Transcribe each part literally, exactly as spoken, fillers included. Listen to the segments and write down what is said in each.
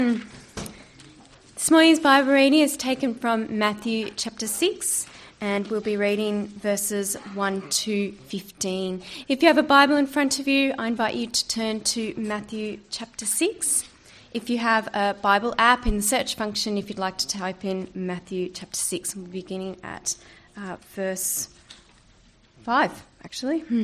This morning's Bible reading is taken from Matthew chapter six, and we'll be reading verses one to fifteen. If you have a Bible in front of you, I invite you to turn to Matthew chapter six. If you have a Bible app in the search function, if you'd like to type in Matthew chapter six, we'll be beginning at uh, verse five, actually. Hmm.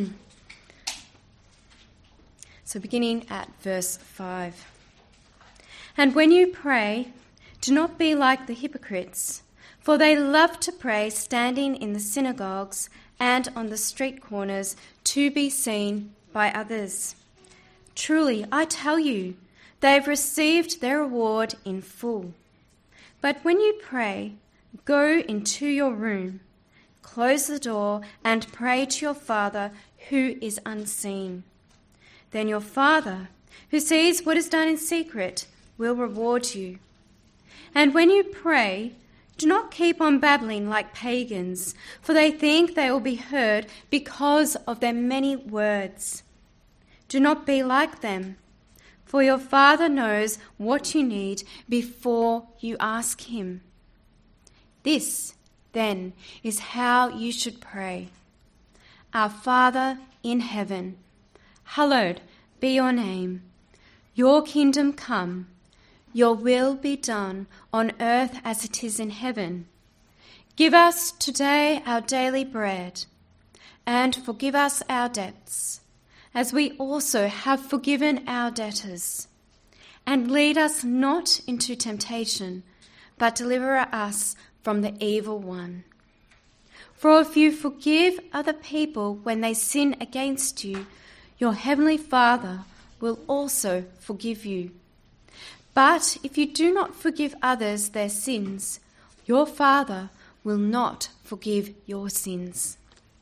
So beginning at verse five. And when you pray, do not be like the hypocrites, for they love to pray standing in the synagogues and on the street corners to be seen by others. Truly, I tell you, they have received their reward in full. But when you pray, go into your room, close the door, and pray to your Father who is unseen. Then your Father, who sees what is done in secret, will reward you. And when you pray, do not keep on babbling like pagans, for they think they will be heard because of their many words. Do not be like them, for your Father knows what you need before you ask him. This, then, is how you should pray. Our Father in heaven, hallowed be your name. Your kingdom come. Your will be done on earth as it is in heaven. Give us today our daily bread, and forgive us our debts, as we also have forgiven our debtors. And lead us not into temptation, but deliver us from the evil one. For if you forgive other people when they sin against you, your heavenly Father will also forgive you. But if you do not forgive others their sins, your Father will not forgive your sins.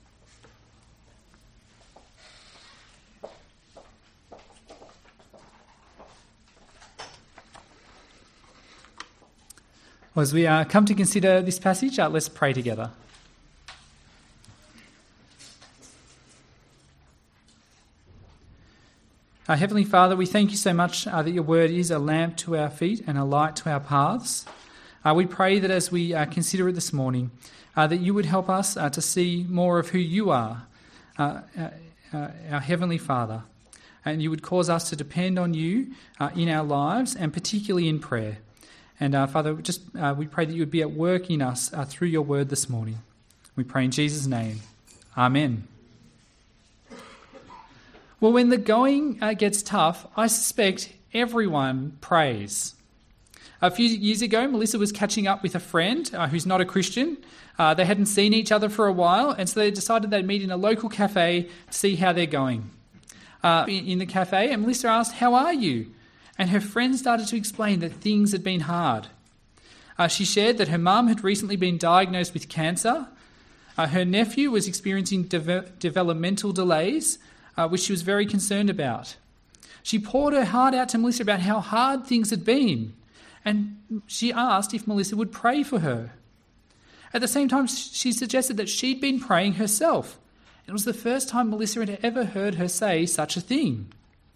Well, as we uh, come to consider this passage, uh, let's pray together. Our Heavenly Father, we thank you so much uh, that your word is a lamp to our feet and a light to our paths. Uh, we pray that as we uh, consider it this morning, uh, that you would help us uh, to see more of who you are, uh, uh, uh, our Heavenly Father, and you would cause us to depend on you uh, in our lives and particularly in prayer. And uh, Father, just uh, we pray that you would be at work in us uh, through your word this morning. We pray in Jesus' name. Amen. Well, when the going uh, gets tough, I suspect everyone prays. A few years ago, Melissa was catching up with a friend uh, who's not a Christian. Uh, they hadn't seen each other for a while, and so they decided they'd meet in a local cafe to see how they're going. Uh, in, in the cafe, and Melissa asked, "How are you?" And her friend started to explain that things had been hard. Uh, she shared that her mum had recently been diagnosed with cancer. Uh, her nephew was experiencing de- developmental delays, Uh, which she was very concerned about. She poured her heart out to Melissa about how hard things had been, and she asked if Melissa would pray for her. At the same time, she suggested that she'd been praying herself. It was the first time Melissa had ever heard her say such a thing.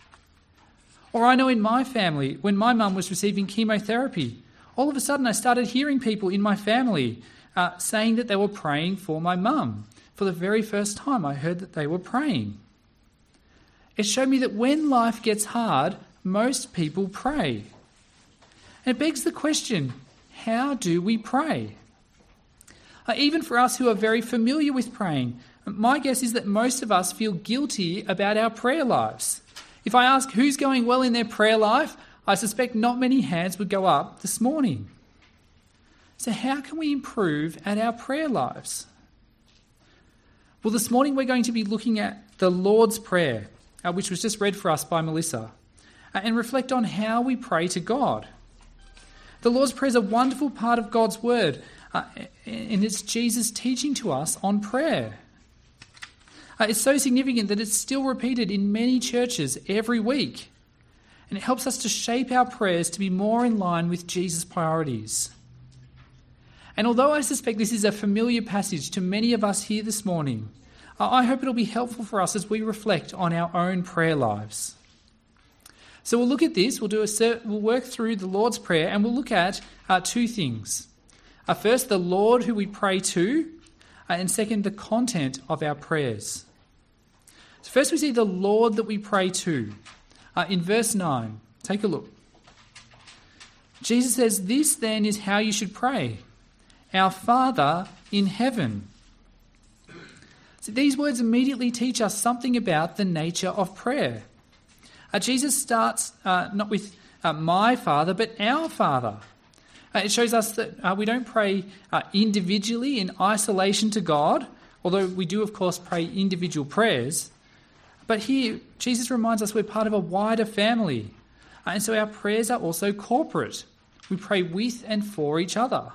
Or I know in my family, when my mum was receiving chemotherapy, all of a sudden I started hearing people in my family uh, saying that they were praying for my mum. For the very first time, I heard that they were praying. It showed me that when life gets hard, most people pray. And it begs the question, how do we pray? Uh, even for us who are very familiar with praying, my guess is that most of us feel guilty about our prayer lives. If I ask who's going well in their prayer life, I suspect not many hands would go up this morning. So how can we improve at our prayer lives? Well, this morning we're going to be looking at the Lord's Prayer, Uh, which was just read for us by Melissa, uh, and reflect on how we pray to God. The Lord's Prayer is a wonderful part of God's Word, uh, and it's Jesus' teaching to us on prayer. Uh, it's so significant that it's still repeated in many churches every week, and it helps us to shape our prayers to be more in line with Jesus' priorities. And although I suspect this is a familiar passage to many of us here this morning, I hope it'll be helpful for us as we reflect on our own prayer lives. So we'll look at this, we'll do a we'll work through the Lord's Prayer, and we'll look at uh, two things. Uh, first, the Lord who we pray to, uh, and second, the content of our prayers. So first we see the Lord that we pray to. Uh, in verse nine, take a look. Jesus says, "This then is how you should pray. Our Father in heaven." So these words immediately teach us something about the nature of prayer. Uh, Jesus starts uh, not with uh, my Father, but our Father. Uh, it shows us that uh, we don't pray uh, individually in isolation to God, although we do, of course, pray individual prayers. But here, Jesus reminds us we're part of a wider family. Uh, and so our prayers are also corporate. We pray with and for each other.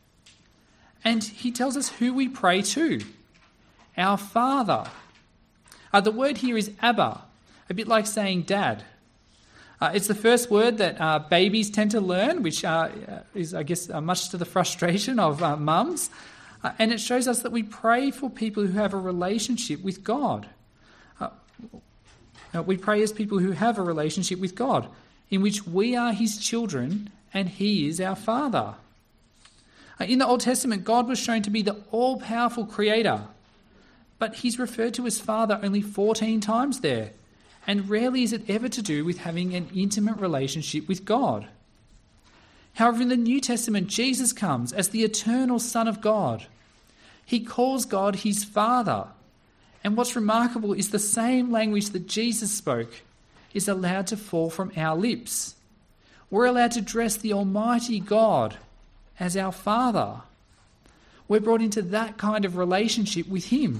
And he tells us who we pray to. Our Father. Uh, the word here is Abba, a bit like saying dad. Uh, it's the first word that uh, babies tend to learn, which uh, is, I guess, uh, much to the frustration of uh, mums. Uh, and it shows us that we pray for people who have a relationship with God. Uh, uh, we pray as people who have a relationship with God, in which we are his children and he is our Father. Uh, in the Old Testament, God was shown to be the all-powerful creator, but he's referred to as Father only fourteen times there. And rarely is it ever to do with having an intimate relationship with God. However, in the New Testament, Jesus comes as the eternal Son of God. He calls God his Father. And what's remarkable is the same language that Jesus spoke is allowed to fall from our lips. We're allowed to address the Almighty God as our Father. We're brought into that kind of relationship with him.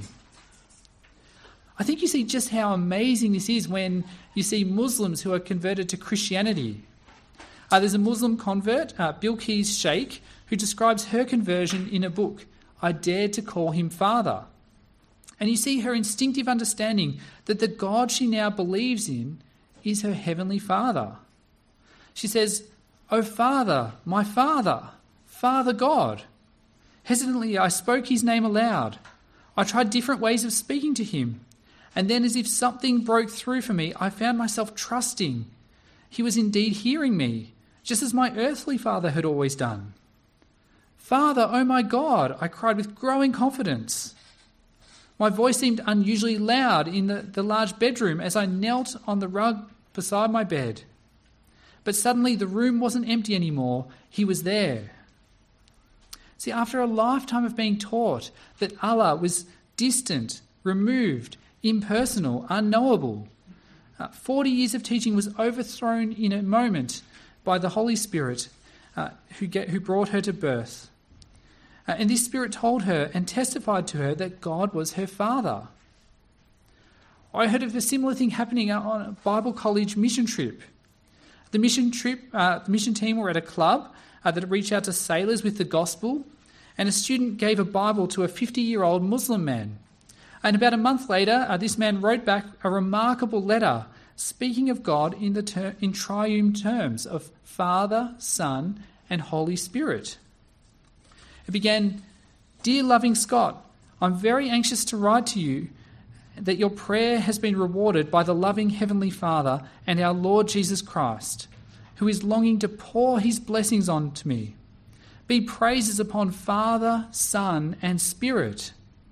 I think you see just how amazing this is when you see Muslims who are converted to Christianity. Uh, there's a Muslim convert, uh, Bilqis Sheikh, who describes her conversion in a book, I Dared to Call Him Father. And you see her instinctive understanding that the God she now believes in is her heavenly Father. She says, "O Father, my Father, Father God." Hesitantly, I spoke his name aloud. I tried different ways of speaking to him. And then, as if something broke through for me, I found myself trusting. He was indeed hearing me, just as my earthly father had always done. "Father, oh my God," I cried with growing confidence. My voice seemed unusually loud in the, the large bedroom as I knelt on the rug beside my bed. But suddenly the room wasn't empty anymore. He was there. See, after a lifetime of being taught that Allah was distant, removed, impersonal, unknowable, uh, forty years of teaching was overthrown in a moment by the Holy Spirit uh, who, get, who brought her to birth. Uh, and this Spirit told her and testified to her that God was her Father. I heard of a similar thing happening on a Bible college mission trip. The mission trip, uh, the mission team were at a club uh, that reached out to sailors with the gospel, and a student gave a Bible to a fifty-year-old Muslim man. And about a month later, uh, this man wrote back a remarkable letter speaking of God in the ter- in triune terms of Father, Son, and Holy Spirit. It began, "Dear loving Scott, I'm very anxious to write to you that your prayer has been rewarded by the loving Heavenly Father and our Lord Jesus Christ, who is longing to pour his blessings on to me. Be praises upon Father, Son, and Spirit."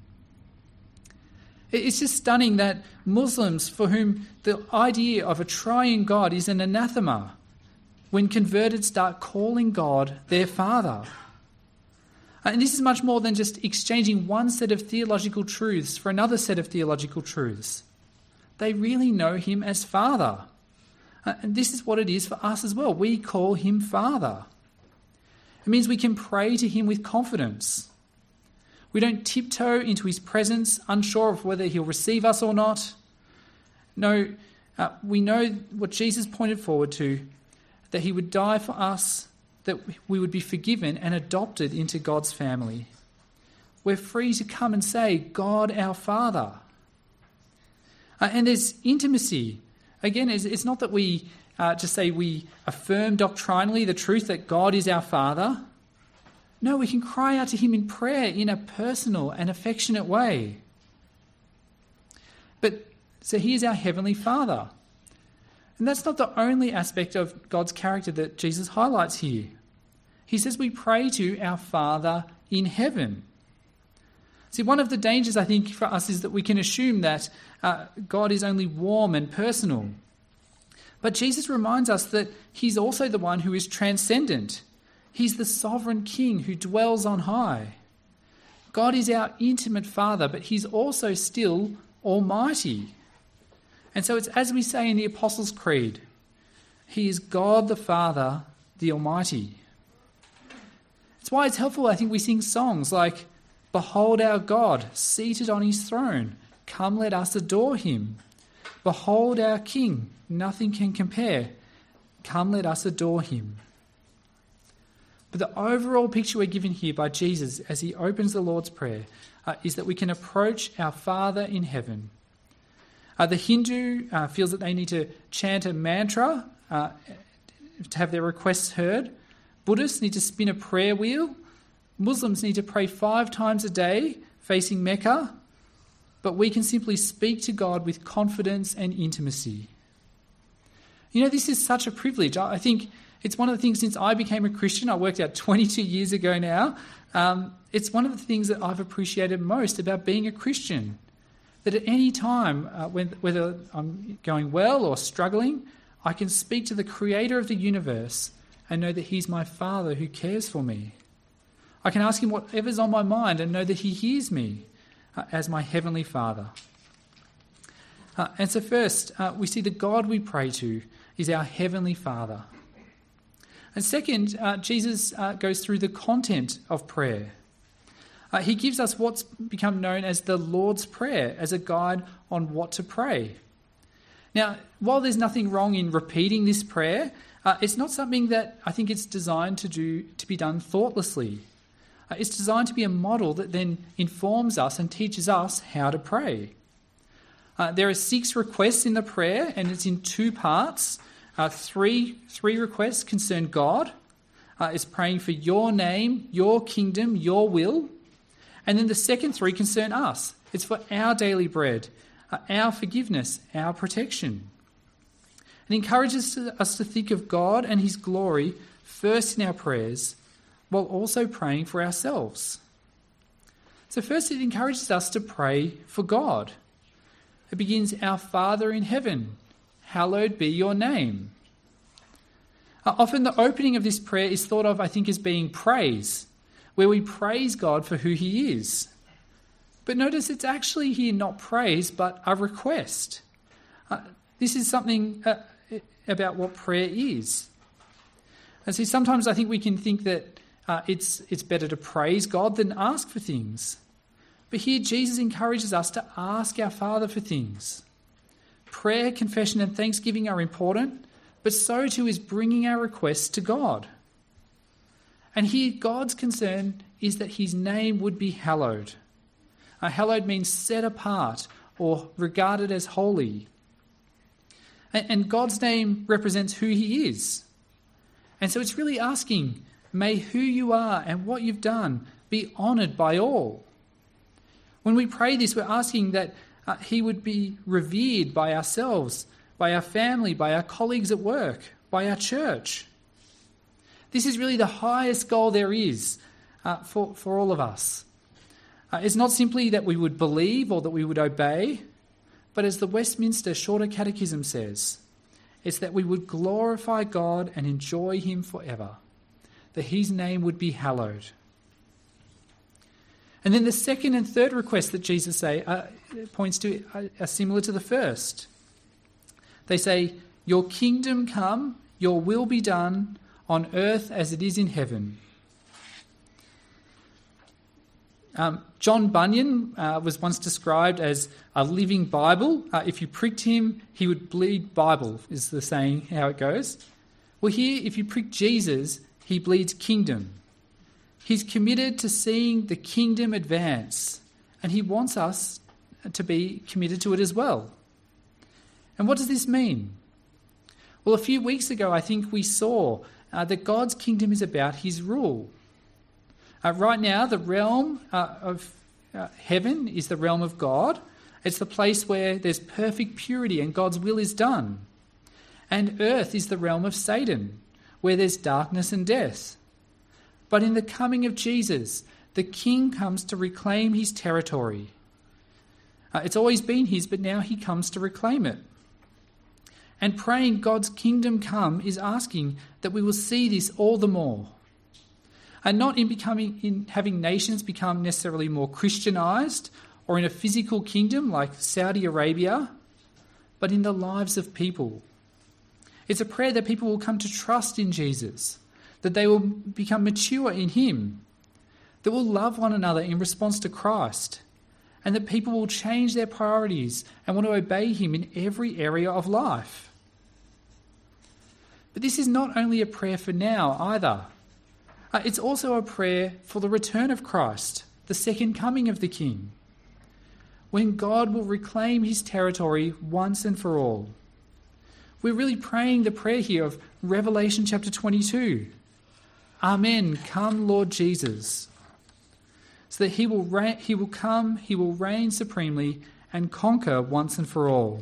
It's just stunning that Muslims, for whom the idea of a triune God is an anathema, when converted start calling God their Father. And this is much more than just exchanging one set of theological truths for another set of theological truths. They really know him as Father. And this is what it is for us as well. We call him Father. It means we can pray to him with confidence. We don't tiptoe into his presence, unsure of whether he'll receive us or not. No, uh, we know what Jesus pointed forward to, that he would die for us, that we would be forgiven and adopted into God's family. We're free to come and say, God our Father. Uh, and there's intimacy. Again, it's, it's not that we uh, just say we affirm doctrinally the truth that God is our Father. No, we can cry out to him in prayer in a personal and affectionate way. But so he is our Heavenly Father. And And that's not the only aspect of God's character that Jesus highlights here. He says we pray to our Father in heaven. See, one of the dangers, I think, for us is that we can assume that uh, God is only warm and personal. But Jesus reminds us that he's also the one who is transcendent. He's the sovereign King who dwells on high. God is our intimate Father, but he's also still almighty. And so it's as we say in the Apostles' Creed, he is God the Father, the Almighty. It's why it's helpful, I think, we sing songs like, "Behold our God, seated on his throne. Come, let us adore him. Behold our King, nothing can compare. Come, let us adore him." But the overall picture we're given here by Jesus as he opens the Lord's Prayer uh, is that we can approach our Father in heaven. Uh, the Hindu uh, feels that they need to chant a mantra uh, to have their requests heard. Buddhists need to spin a prayer wheel. Muslims need to pray five times a day facing Mecca. But we can simply speak to God with confidence and intimacy. You know, this is such a privilege. I think it's one of the things since I became a Christian, I worked out twenty-two years ago now, um, it's one of the things that I've appreciated most about being a Christian. That at any time, uh, when, whether I'm going well or struggling, I can speak to the creator of the universe and know that he's my Father who cares for me. I can ask him whatever's on my mind and know that he hears me uh, as my heavenly Father. Uh, and so first, uh, we see the God we pray to is our heavenly Father. And second, uh, Jesus uh, goes through the content of prayer. Uh, he gives us what's become known as the Lord's Prayer as a guide on what to pray. Now, while there's nothing wrong in repeating this prayer, uh, it's not something that I think it's designed to do to be done thoughtlessly. Uh, it's designed to be a model that then informs us and teaches us how to pray. Uh, there are six requests in the prayer, and it's in two parts. Uh, three, three requests concern God. Uh, it's praying for your name, your kingdom, your will. And then the second three concern us. It's for our daily bread, uh, our forgiveness, our protection. It encourages us to think of God and his glory first in our prayers, while also praying for ourselves. So first, it encourages us to pray for God. It begins, "Our Father in heaven, hallowed be your name." Uh, often the opening of this prayer is thought of, I think, as being praise, where we praise God for who he is. But notice it's actually here not praise, but a request. Uh, this is something uh, about what prayer is. And see, sometimes I think we can think that uh, it's, it's better to praise God than ask for things. But here Jesus encourages us to ask our Father for things. Prayer, confession and thanksgiving are important, but so too is bringing our requests to God. And here God's concern is that his name would be hallowed. Uh, hallowed means set apart or regarded as holy. And, and God's name represents who he is. And so it's really asking, may who you are and what you've done be honoured by all. When we pray this, we're asking that uh, he would be revered by ourselves, by our family, by our colleagues at work, by our church. This is really the highest goal there is uh, for, for all of us. Uh, it's not simply that we would believe or that we would obey, but as the Westminster Shorter Catechism says, it's that we would glorify God and enjoy him forever, that his name would be hallowed. And then the second and third requests that Jesus say uh, points to are, are similar to the first. They say, "Your kingdom come, your will be done, on earth as it is in heaven." Um, John Bunyan uh, was once described as a living Bible. Uh, if you pricked him, he would bleed Bible, is the saying, how it goes. Well, here, if you prick Jesus, he bleeds kingdom. He's committed to seeing the kingdom advance, and he wants us to be committed to it as well. And what does this mean? Well, a few weeks ago, I think we saw uh, that God's kingdom is about his rule. Uh, right now, the realm uh, of uh, heaven is the realm of God. It's the place where there's perfect purity and God's will is done. and earth is the realm of Satan, where there's darkness and death. But in the coming of Jesus, the King comes to reclaim his territory. Uh, it's always been his, but now he comes to reclaim it. And praying God's kingdom come is asking that we will see this all the more. And not in becoming in having nations become necessarily more Christianized or in a physical kingdom like Saudi Arabia, but in the lives of people. It's a prayer that people will come to trust in Jesus, that they will become mature in him, that will love one another in response to Christ, and that people will change their priorities and want to obey him in every area of life. But this is not only a prayer for now either. Uh, it's also a prayer for the return of Christ, the second coming of the King, when God will reclaim his territory once and for all. We're really praying the prayer here of Revelation chapter twenty-two. Amen, come Lord Jesus. So that he will reign, he will come, he will reign supremely and conquer once and for all.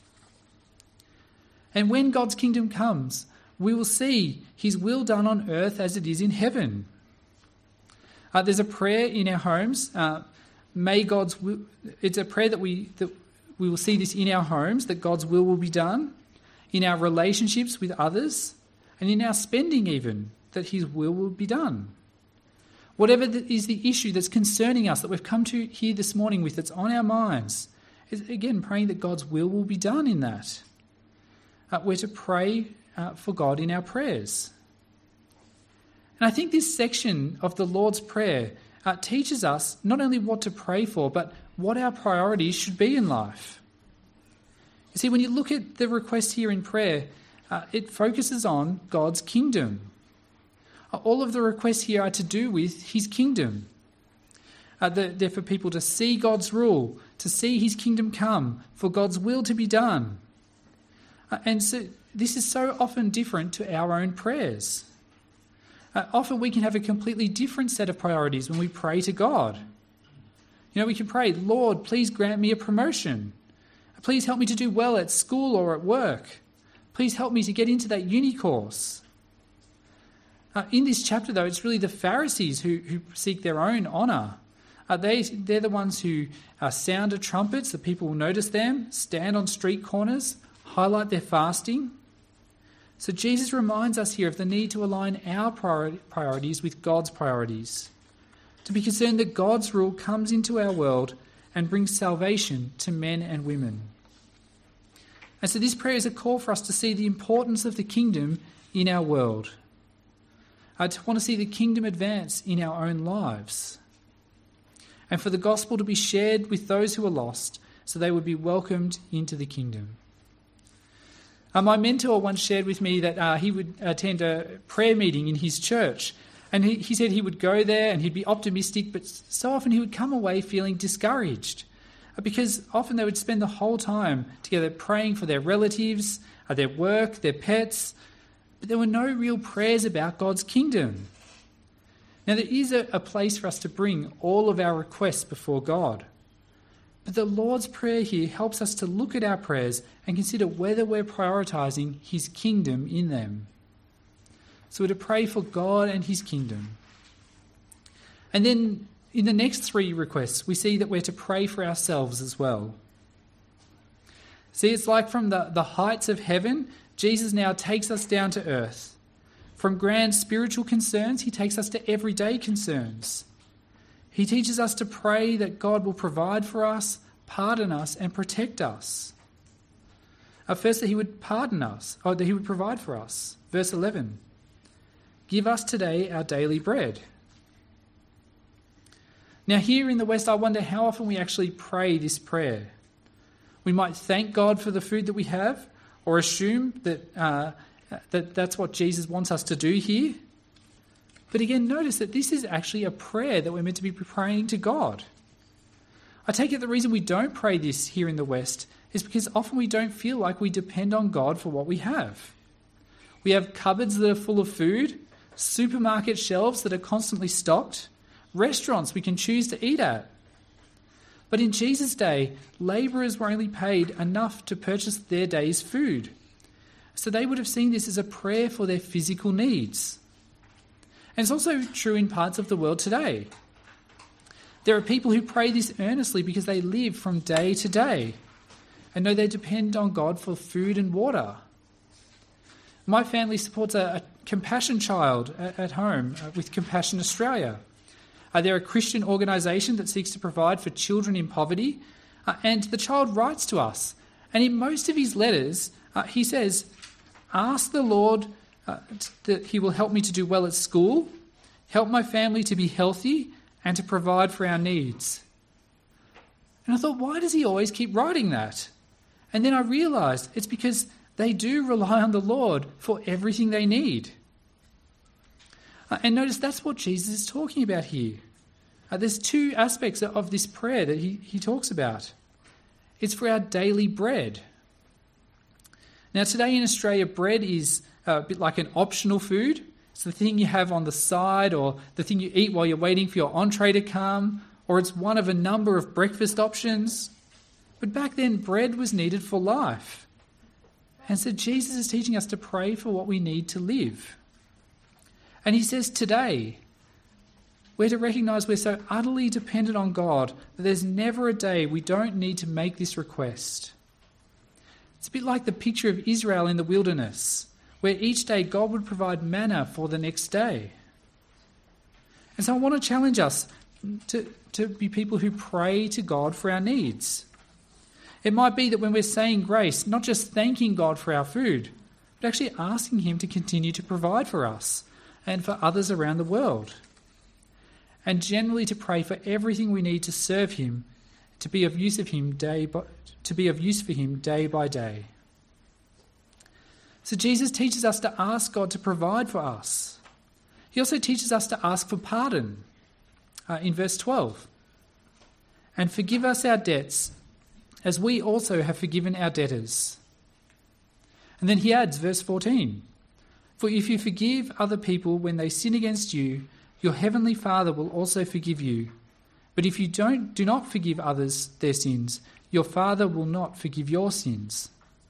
And when God's kingdom comes, we will see his will done on earth as it is in heaven. Uh, there's a prayer in our homes. Uh, may God's will, it's a prayer that we that we will see this in our homes, that God's will will be done, in our relationships with others, and in our spending even, that his will will be done. Whatever is the issue that's concerning us, that we've come to here this morning with, that's on our minds, is again praying that God's will will be done in that. Uh, we're to pray uh, for God in our prayers. And I think this section of the Lord's Prayer uh, teaches us not only what to pray for, but what our priorities should be in life. You see, when you look at the request here in prayer, uh, it focuses on God's kingdom. Uh, all of the requests here are to do with his kingdom. Uh, they're, they're for people to see God's rule, to see his kingdom come, for God's will to be done. Uh, and so this is so often different to our own prayers. Uh, often we can have a completely different set of priorities when we pray to God. You know, we can pray, Lord, please grant me a promotion. Please help me to do well at school or at work. Please help me to get into that uni course. Uh, in this chapter, though, it's really the Pharisees who, who seek their own honour. Uh, they, they're the ones who uh, sound a trumpet so people will notice them, stand on street corners, highlight their fasting. So Jesus reminds us here of the need to align our priori- priorities with God's priorities, to be concerned that God's rule comes into our world and brings salvation to men and women. And so this prayer is a call for us to see the importance of the kingdom in our world. I want to see the kingdom advance in our own lives, and for the gospel to be shared with those who are lost so they would be welcomed into the kingdom. Uh, my mentor once shared with me that uh, he would attend a prayer meeting in his church, and he, he said he would go there and he'd be optimistic, but so often he would come away feeling discouraged uh, because often they would spend the whole time together praying for their relatives, uh, their work, their pets, but there were no real prayers about God's kingdom. Now, there is a, a place for us to bring all of our requests before God. But the Lord's Prayer here helps us to look at our prayers and consider whether we're prioritising his kingdom in them. So we're to pray for God and his kingdom. And then in the next three requests, we see that we're to pray for ourselves as well. See, it's like from the, the heights of heaven, Jesus now takes us down to earth. From grand spiritual concerns, he takes us to everyday concerns. He teaches us to pray that God will provide for us, pardon us, and protect us. Uh, first, that he would pardon us, or that he would provide for us. Verse eleven, give us today our daily bread. Now, here in the West, I wonder how often we actually pray this prayer. We might thank God for the food that we have, or assume that, uh, that that's what Jesus wants us to do here. But again, notice that this is actually a prayer that we're meant to be praying to God. I take it the reason we don't pray this here in the West is because often we don't feel like we depend on God for what we have. We have cupboards that are full of food, supermarket shelves that are constantly stocked, restaurants we can choose to eat at. But in Jesus' day, labourers were only paid enough to purchase their day's food. So they would have seen this as a prayer for their physical needs. And it's also true in parts of the world today. There are people who pray this earnestly because they live from day to day and know they depend on God for food and water. My family supports a, a Compassion Child at, at home uh, with Compassion Australia. Uh, they're a Christian organisation that seeks to provide for children in poverty, uh, and the child writes to us. And in most of his letters, uh, he says, ask the Lord uh, t- that he will help me to do well at school, help my family to be healthy, and to provide for our needs. And I thought, why does he always keep writing that? And then I realised it's because they do rely on the Lord for everything they need. Uh, and notice that's what Jesus is talking about here. Uh, there's two aspects of this prayer that he, he talks about. It's for our daily bread. Now today in Australia, bread is a bit like an optional food. It's the thing you have on the side, or the thing you eat while you're waiting for your entree to come, or it's one of a number of breakfast options. But back then, bread was needed for life. And so Jesus is teaching us to pray for what we need to live. And he says today, we're to recognise we're so utterly dependent on God that there's never a day we don't need to make this request. It's a bit like the picture of Israel in the wilderness, where each day God would provide manna for the next day. And so I want to challenge us to, to be people who pray to God for our needs. It might be that when we're saying grace, not just thanking God for our food, but actually asking him to continue to provide for us and for others around the world. And generally to pray for everything we need to serve him, to be of use of him day by, to be of use for him day by day. So Jesus teaches us to ask God to provide for us. He also teaches us to ask for pardon uh, in verse twelve. And forgive us our debts, as we also have forgiven our debtors. And then he adds, verse fourteen, for if you forgive other people when they sin against you, your heavenly Father will also forgive you. But if you don't, do not forgive others their sins, your Father will not forgive your sins.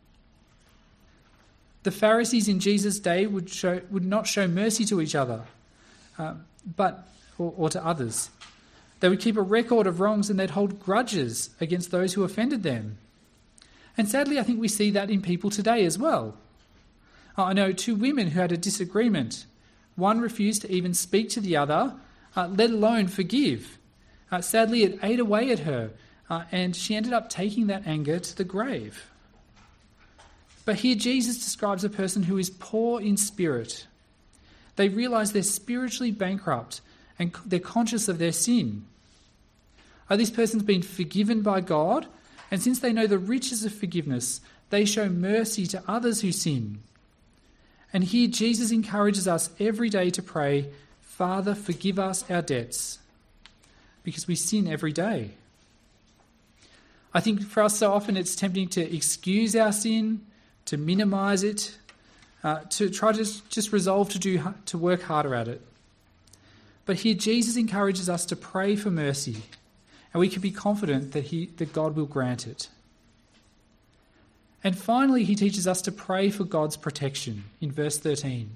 The Pharisees in Jesus' day would show, would not show mercy to each other, uh, but or, or to others. They would keep a record of wrongs and they'd hold grudges against those who offended them. And sadly, I think we see that in people today as well. I know two women who had a disagreement. One refused to even speak to the other, uh, let alone forgive. Uh, sadly, it ate away at her, uh, and she ended up taking that anger to the grave. But here Jesus describes a person who is poor in spirit. They realise they're spiritually bankrupt and they're conscious of their sin. Uh, this person's been forgiven by God, and since they know the riches of forgiveness, they show mercy to others who sin. And here Jesus encourages us every day to pray, Father, forgive us our debts, because we sin every day. I think for us so often it's tempting to excuse our sin, to minimise it, uh, to try to just resolve to do to work harder at it. But here Jesus encourages us to pray for mercy, and we can be confident that he that God will grant it. And finally, he teaches us to pray for God's protection in verse thirteen.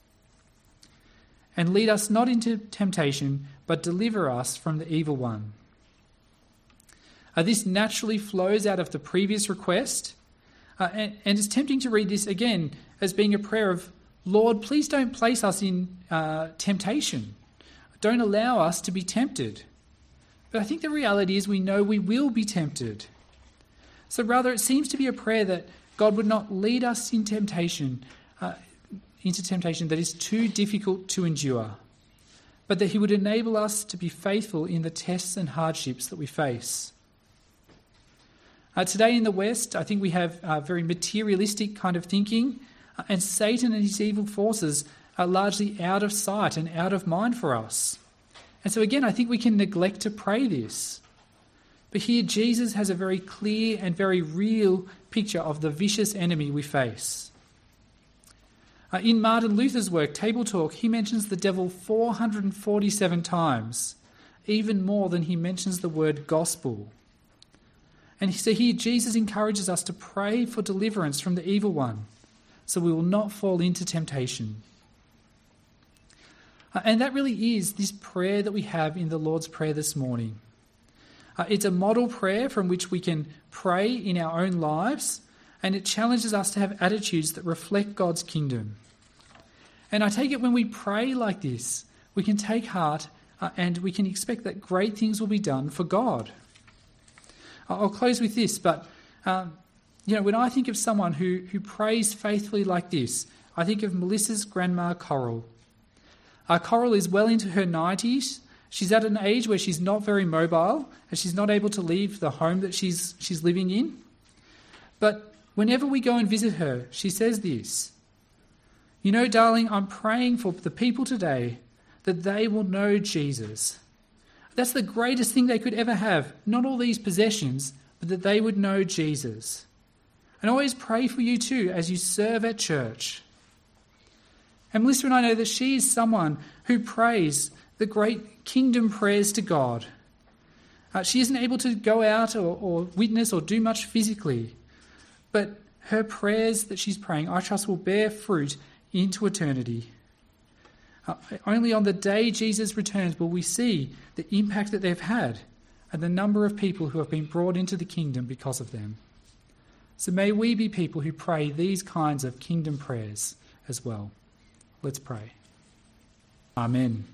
And lead us not into temptation, but deliver us from the evil one. Uh, this naturally flows out of the previous request, uh, and, and it's tempting to read this again as being a prayer of, Lord, please don't place us in uh, temptation. Don't allow us to be tempted. But I think the reality is we know we will be tempted. So rather, it seems to be a prayer that God would not lead us in temptation, uh, into temptation that is too difficult to endure, but that he would enable us to be faithful in the tests and hardships that we face. Uh, today in the West, I think we have uh, very materialistic kind of thinking, uh, and Satan and his evil forces are largely out of sight and out of mind for us. And so again, I think we can neglect to pray this. But here Jesus has a very clear and very real picture of the vicious enemy we face. Uh, in Martin Luther's work, Table Talk, he mentions the devil four hundred forty-seven times, even more than he mentions the word gospel. And so here Jesus encourages us to pray for deliverance from the evil one, so we will not fall into temptation. Uh, and that really is this prayer that we have in the Lord's Prayer this morning. Uh, it's a model prayer from which we can pray in our own lives, and it challenges us to have attitudes that reflect God's kingdom. And I take it when we pray like this, we can take heart uh, and we can expect that great things will be done for God. I'll close with this, but um, you know, when I think of someone who, who prays faithfully like this, I think of Melissa's grandma Coral. Uh, Coral is well into her nineties. She's at an age where she's not very mobile and she's not able to leave the home that she's she's living in. But whenever we go and visit her, she says this, "You know, darling, I'm praying for the people today that they will know Jesus." That's the greatest thing they could ever have. Not all these possessions, but that they would know Jesus. And I always pray for you too as you serve at church. And Melissa and I know that she is someone who prays the great kingdom prayers to God. Uh, she isn't able to go out or, or witness or do much physically, but her prayers that she's praying, I trust, will bear fruit into eternity. Uh, only on the day Jesus returns will we see the impact that they've had and the number of people who have been brought into the kingdom because of them. So may we be people who pray these kinds of kingdom prayers as well. Let's pray. Amen.